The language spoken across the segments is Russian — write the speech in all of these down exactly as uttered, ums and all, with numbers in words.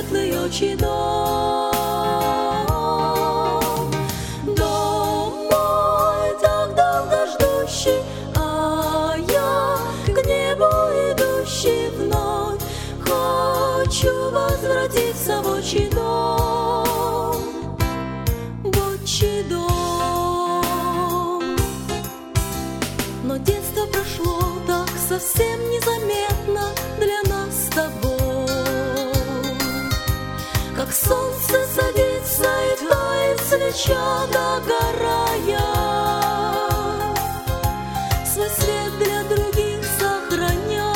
светлый очи дом. Дом мой так долго ждущий, а я к небу идущий вновь. Хочу возвратиться в отчий дом, в отчий дом. Но детство прошло так совсем незаметно для нас с тобой. Как солнце садится и тает свеча, догорая, свой свет для других сохраняя.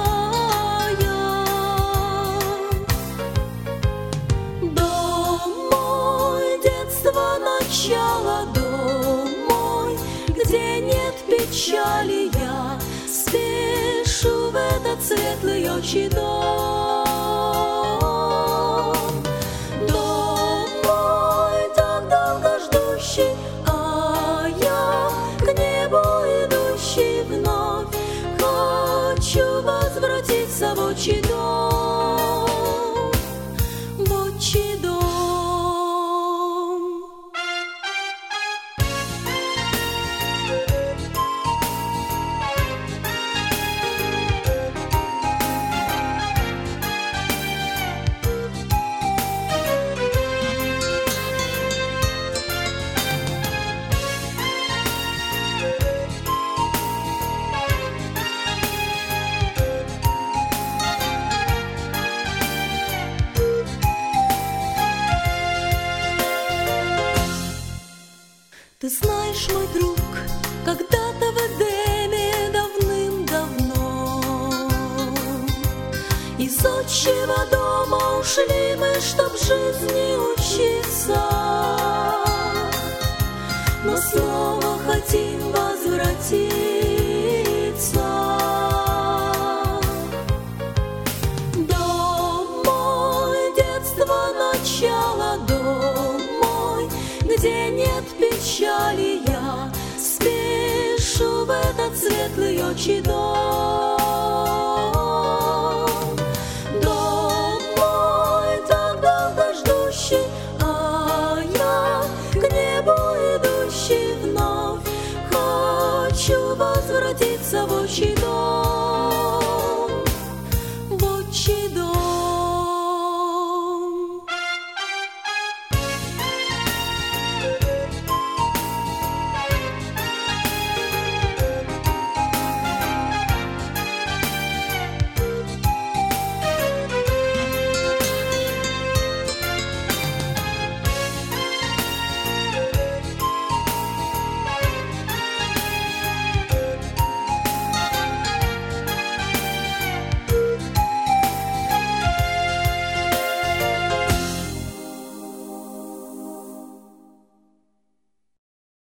Дом мой, детство, начало, дом мой, где нет печали, я спешу в этот светлый отчий дом. Дом мой так долго ждущий, а я к небу идущий вновь. Хочу возвратиться в отчий дом, в отчий дом. Ты знаешь, мой друг, когда-то в Эдеме давным-давно из отчего дома ушли мы, чтоб жизни учиться, но снова хотим возвратиться. Дом мой, детство, начало, дом мой, где нет печали, я спешу в этот светлый отчий дом.